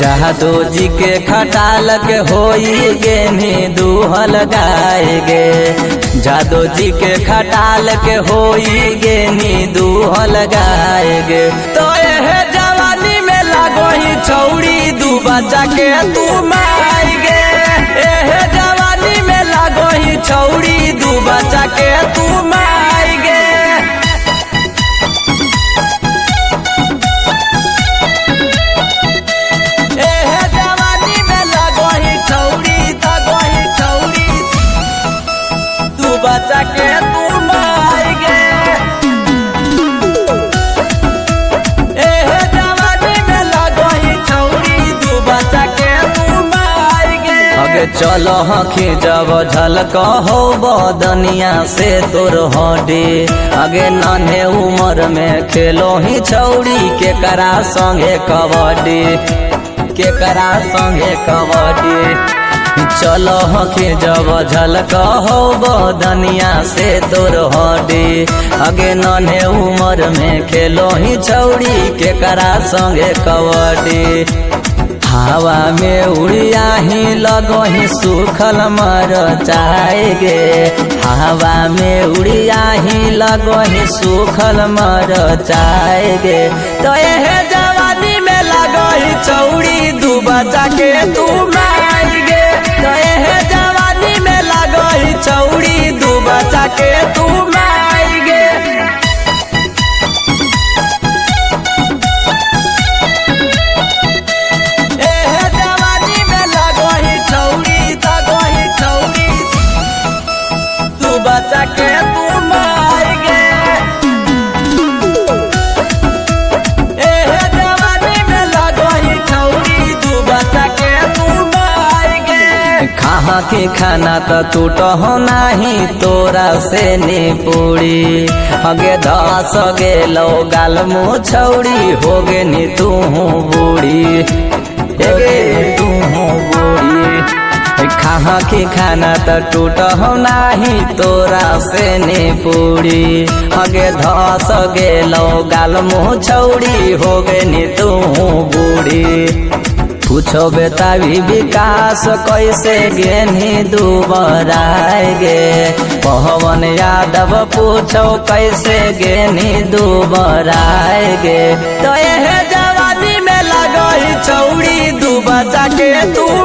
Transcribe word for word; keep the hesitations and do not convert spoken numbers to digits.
जादू जी के खटाल के होई गे नी दूहल गाय गे। जादू जी के खटाल के होई गे नी दूहल गाय गे। तो यह जवानी में लागो ही छौड़ी दू बच्चा के तू माई गे। एह जवानी में लागो ही छौड़ी दू बच्चा के तू माई गे। एह जवानी में लागो ही छौड़ी लागो ही छौड़ी दू बच्चा के तू माई गे। एह जवानी में लागो ही छौड़ी दू बच्चा के तू माई गे। अगे चलो हखी जब झलक हो बदनिया से तोर हडी। अगे नन्हे उम्र में खेलो ही छौड़ी के करा संगे कबड्डी के करा संगे कबड्डी। चलो हखी जब झलक हो बदनिया से तोर हडी। अगे नन्हे उम्र में खेलो ही छौड़ी के करा संगे कबड्डी। हवा में उड़िया ही लगो ही सुखल मर चाहेगे। हवा में उड़िया ही लगो ही सुखल मर चाहेगे। तो यह जवानी में लगो ही छौड़ी दू बच्चा के तू माई गे। तो यह जवानी में लगो ही छौड़ी दू बच्चा के तू माई गे। बच्चा के तू माई गे। एह जवानी में लागो ही छौड़ी दू बच्चा के तू माई गे। कहाँ के खाना तो टूट हो नाही तोरा से नी पूरी। अगे धस गेलो गाल मुँह छौड़ी हो गे नी तू बूढ़ी तू बूढ़ी। कहाँ की खाना तो टूट हो नाही तोरा से ने पूरी। अगे धस गेलो गाल मुँह छौड़ी हो गे नी तू बूढ़ी। पूछो बेतावी विकास कैसे गे नी दुबराए गे। पवन यादव पूछो कैसे गे नी दुबराए गे। तो यह जवानी में लगो ही छौड़ी दू बच्चा के तू